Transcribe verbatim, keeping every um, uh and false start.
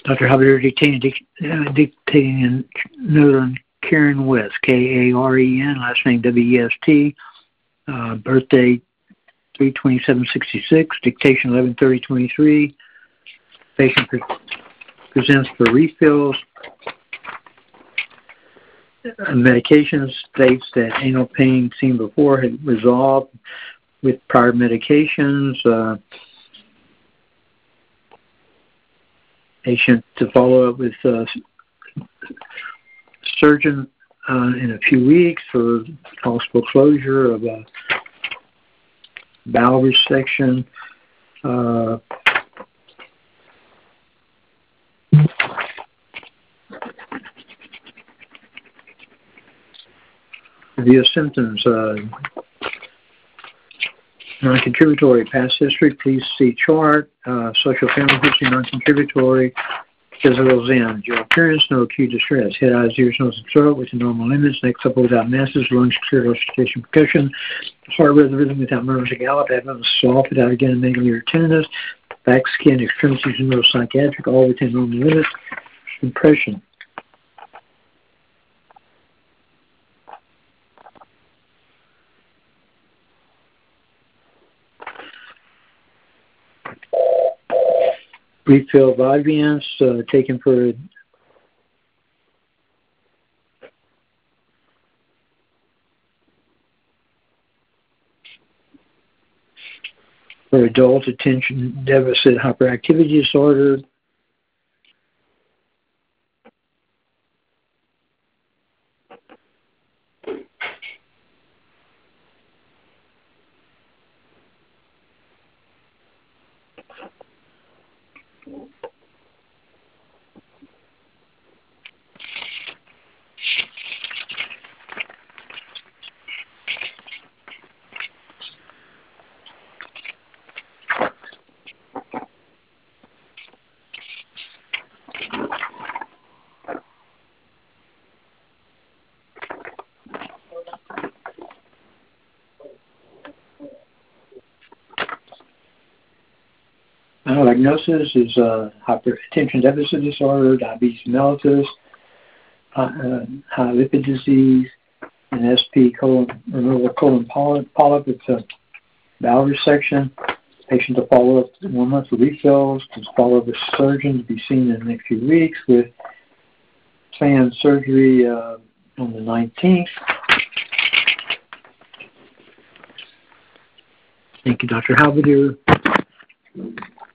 Doctor Javier dictating, uh, dictating note on Karen West, K A R E N, last name W E S T, uh, birthday three twenty-seven sixty-six, dictation eleven thirty twenty-three. Patient pre- presents for refills. Uh, medication states that anal pain seen before had resolved with prior medications. Uh, patient to follow up with uh, surgeon uh, in a few weeks for possible closure of a bowel resection. Uh, review of symptoms. Uh, non-contributory past history, please see chart. Uh, social family history, non-contributory. Physical exam. Your appearance, no acute distress. Head, eyes, ears, nose, and throat within normal limits. Neck supple without masses. Lungs clear, auscultation, percussion. Heart rhythm, rhythm without murmurs or gallop. Abdomen soft without again negative or tenderness. Back, skin, extremities, and neuropsychiatric, all within normal limits. Impression. Refill Vyvanse, uh, taken for for adult attention deficit hyperactivity disorder. Uh, diagnosis is uh, hypertension deficit disorder, diabetes mellitus, uh, uh, high lipid disease, and S P colon removal colon polyp. polyp. It's a bowel resection. Patient to follow up one month for refills. To follow up with surgeon to be seen in the next few weeks with planned surgery uh, on the nineteenth. Thank you, Doctor Halberdier.